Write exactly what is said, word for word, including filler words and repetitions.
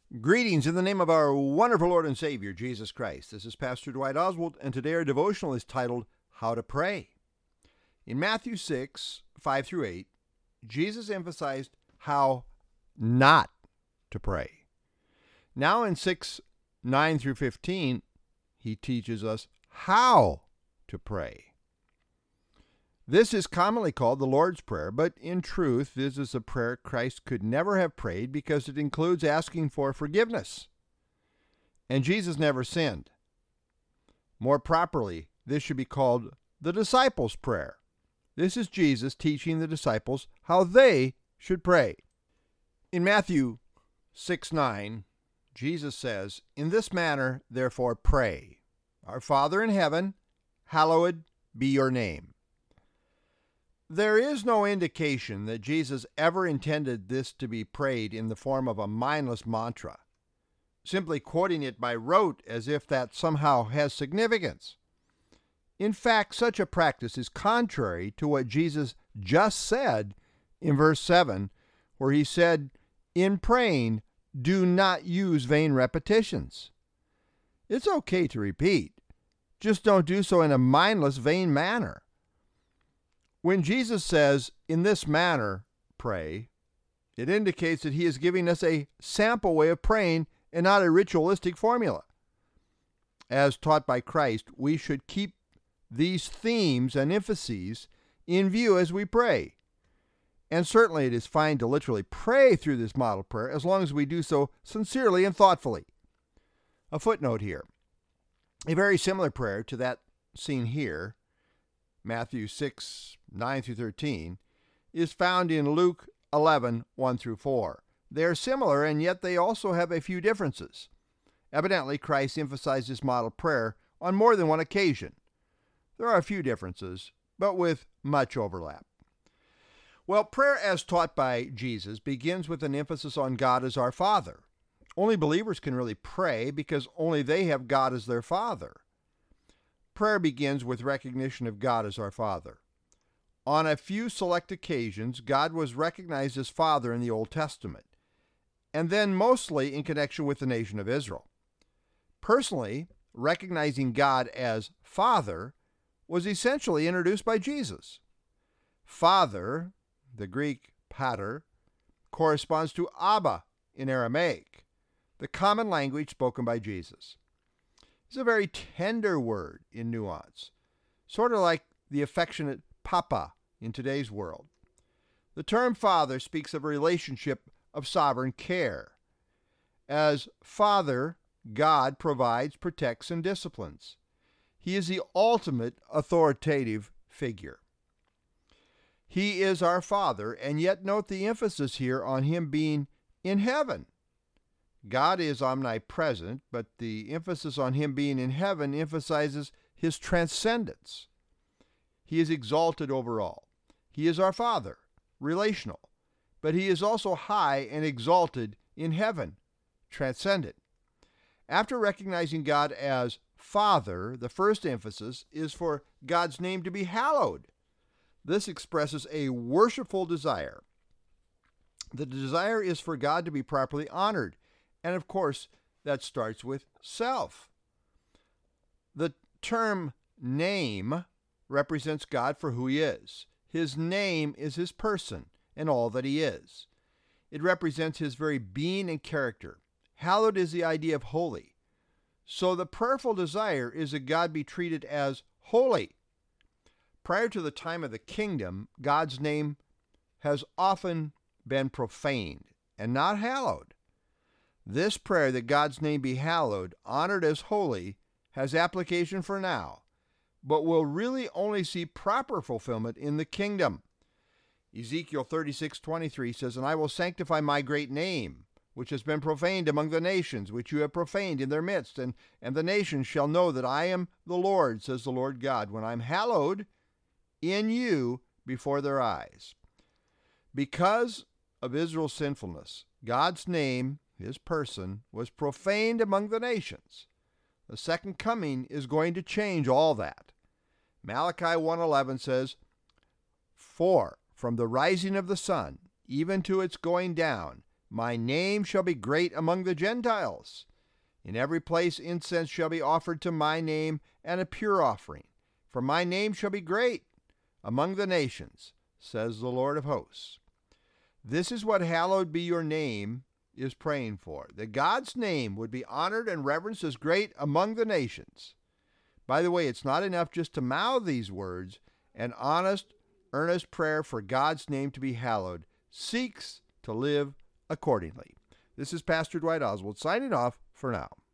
Greetings in the name of our wonderful Lord and Savior, Jesus Christ. This is Pastor Dwight Oswald, and today our devotional is titled, How to Pray. In Matthew six, five through eight, Jesus emphasized how not to pray. Now in six, nine through fifteen, he teaches us how to pray. This is commonly called the Lord's Prayer, but in truth, this is a prayer Christ could never have prayed because it includes asking for forgiveness. And Jesus never sinned. More properly, this should be called the disciples' prayer. This is Jesus teaching the disciples how they should pray. In Matthew six nine, Jesus says, "In this manner, therefore, pray. Our Father in heaven, hallowed be your name." There is no indication that Jesus ever intended this to be prayed in the form of a mindless mantra, simply quoting it by rote as if that somehow has significance. In fact, such a practice is contrary to what Jesus just said in verse seven, where he said, "In praying, do not use vain repetitions." It's okay to repeat, just don't do so in a mindless, vain manner. When Jesus says, "In this manner, pray," it indicates that he is giving us a sample way of praying and not a ritualistic formula. As taught by Christ, we should keep these themes and emphases in view as we pray. And certainly it is fine to literally pray through this model prayer as long as we do so sincerely and thoughtfully. A footnote here. A very similar prayer to that seen here, Matthew six, nine through thirteen, is found in Luke eleven, one through four. They are similar, and yet they also have a few differences. Evidently, Christ emphasized this model prayer on more than one occasion. There are a few differences, but with much overlap. Well, prayer as taught by Jesus begins with an emphasis on God as our Father. Only believers can really pray because only they have God as their Father. Prayer begins with recognition of God as our Father. On a few select occasions, God was recognized as Father in the Old Testament, and then mostly in connection with the nation of Israel. Personally, recognizing God as Father was essentially introduced by Jesus. Father, the Greek pater, corresponds to Abba in Aramaic, the common language spoken by Jesus. It's a very tender word in nuance, sort of like the affectionate papa in today's world. The term father speaks of a relationship of sovereign care. As Father, God provides, protects, and disciplines. He is the ultimate authoritative figure. He is our Father, and yet note the emphasis here on him being in heaven. God is omnipresent, but the emphasis on him being in heaven emphasizes his transcendence. He is exalted over all. He is our Father, relational, but he is also high and exalted in heaven, transcendent. After recognizing God as Father, the first emphasis is for God's name to be hallowed. This expresses a worshipful desire. The desire is for God to be properly honored. And of course, that starts with self. The term name represents God for who he is. His name is his person and all that he is. It represents his very being and character. Hallowed is the idea of holy. So the prayerful desire is that God be treated as holy. Prior to the time of the kingdom, God's name has often been profaned and not hallowed. This prayer that God's name be hallowed, honored as holy, has application for now, but will really only see proper fulfillment in the kingdom. Ezekiel thirty-six twenty-three says, "And I will sanctify my great name, which has been profaned among the nations, which you have profaned in their midst, and, and the nations shall know that I am the Lord, says the Lord God, when I'm hallowed in you before their eyes." Because of Israel's sinfulness, God's name, his person, was profaned among the nations. The second coming is going to change all that. Malachi one eleven says, "For from the rising of the sun, even to its going down, My name shall be great among the Gentiles. In every place incense shall be offered to my name, and a pure offering. For my name shall be great among the nations, says the Lord of hosts. This is what hallowed be your name is praying for, that God's name would be honored and reverenced as great among the nations. By the way, it's not enough just to mouth these words. An honest, earnest prayer for God's name to be hallowed seeks to live accordingly. This is Pastor Dwight Oswald signing off for now.